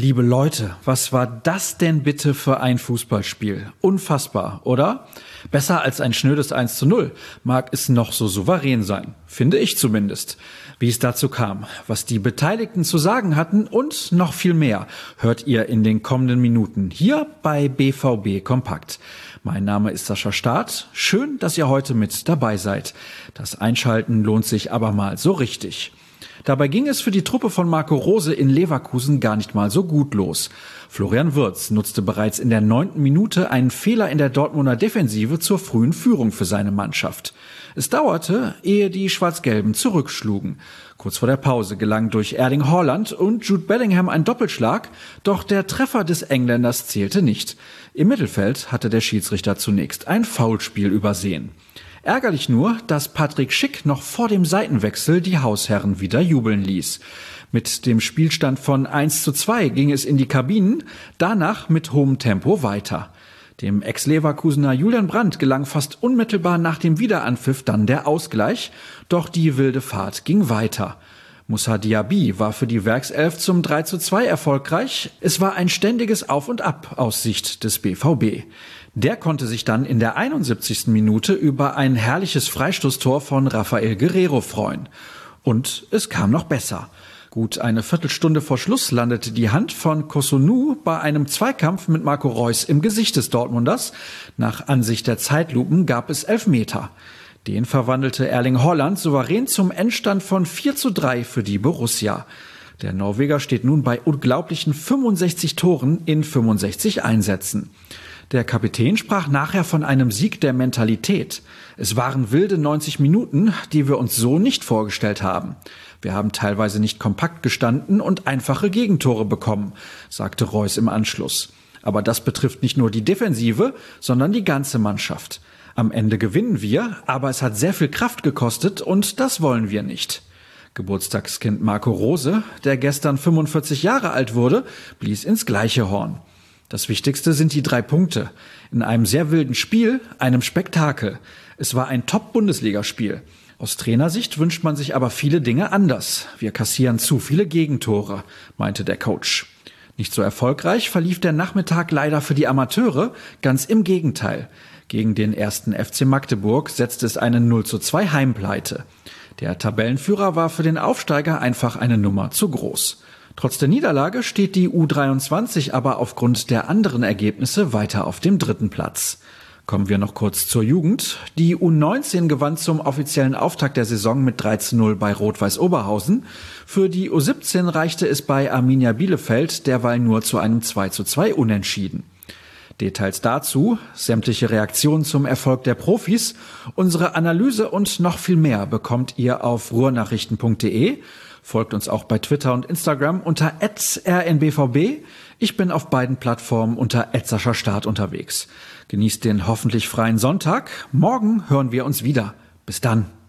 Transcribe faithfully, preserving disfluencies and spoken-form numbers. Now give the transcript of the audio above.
Liebe Leute, was war das denn bitte für ein Fußballspiel? Unfassbar, oder? Besser als ein schnödes eins zu null mag es noch so souverän sein, finde ich zumindest. Wie es dazu kam, was die Beteiligten zu sagen hatten und noch viel mehr, hört ihr in den kommenden Minuten hier bei B V B Kompakt. Mein Name ist Sascha Staat. Schön, dass ihr heute mit dabei seid. Das Einschalten lohnt sich aber mal so richtig. Dabei ging es für die Truppe von Marco Rose in Leverkusen gar nicht mal so gut los. Florian Wirtz nutzte bereits in der neunten Minute einen Fehler in der Dortmunder Defensive zur frühen Führung für seine Mannschaft. Es dauerte, ehe die Schwarz-Gelben zurückschlugen. Kurz vor der Pause gelang durch Erling Haaland und Jude Bellingham ein Doppelschlag, doch der Treffer des Engländers zählte nicht. Im Mittelfeld hatte der Schiedsrichter zunächst ein Foulspiel übersehen. Ärgerlich nur, dass Patrick Schick noch vor dem Seitenwechsel die Hausherren wieder jubeln ließ. Mit dem Spielstand von eins zu zwei ging es in die Kabinen, danach mit hohem Tempo weiter. Dem Ex-Leverkusener Julian Brandt gelang fast unmittelbar nach dem Wiederanpfiff dann der Ausgleich, doch die wilde Fahrt ging weiter. Moussa Diaby war für die Werkself zum drei zu zwei erfolgreich. Es war ein ständiges Auf und Ab aus Sicht des B V B. Der konnte sich dann in der einundsiebzigsten Minute über ein herrliches Freistoßtor von Rafael Guerreiro freuen. Und es kam noch besser. Gut eine Viertelstunde vor Schluss landete die Hand von Cossonu bei einem Zweikampf mit Marco Reus im Gesicht des Dortmunders. Nach Ansicht der Zeitlupen gab es Elfmeter. Den verwandelte Erling Haaland souverän zum Endstand von vier zu drei für die Borussia. Der Norweger steht nun bei unglaublichen fünfundsechzig Toren in fünfundsechzig Einsätzen. Der Kapitän sprach nachher von einem Sieg der Mentalität. Es waren wilde neunzig Minuten, die wir uns so nicht vorgestellt haben. Wir haben teilweise nicht kompakt gestanden und einfache Gegentore bekommen, sagte Reus im Anschluss. Aber das betrifft nicht nur die Defensive, sondern die ganze Mannschaft. Am Ende gewinnen wir, aber es hat sehr viel Kraft gekostet und das wollen wir nicht. Geburtstagskind Marco Rose, der gestern fünfundvierzig Jahre alt wurde, blies ins gleiche Horn. Das Wichtigste sind die drei Punkte. In einem sehr wilden Spiel, einem Spektakel. Es war ein Top-Bundesligaspiel. Aus Trainersicht wünscht man sich aber viele Dinge anders. Wir kassieren zu viele Gegentore, meinte der Coach. Nicht so erfolgreich verlief der Nachmittag leider für die Amateure, ganz im Gegenteil. Gegen den ersten F C Magdeburg setzte es eine null zu zwei Heimpleite. Der Tabellenführer war für den Aufsteiger einfach eine Nummer zu groß. Trotz der Niederlage steht die U dreiundzwanzig aber aufgrund der anderen Ergebnisse weiter auf dem dritten Platz. Kommen wir noch kurz zur Jugend. Die U neunzehn gewann zum offiziellen Auftakt der Saison mit drei zu null bei Rot-Weiß Oberhausen. Für die U siebzehn reichte es bei Arminia Bielefeld derweil nur zu einem zwei zu zwei Unentschieden. Details dazu, sämtliche Reaktionen zum Erfolg der Profis, unsere Analyse und noch viel mehr bekommt ihr auf ruhrnachrichten punkt de. Folgt uns auch bei Twitter und Instagram unter at r n b v b. Ich bin auf beiden Plattformen unter at sascha staat unterwegs. Genießt den hoffentlich freien Sonntag. Morgen hören wir uns wieder. Bis dann.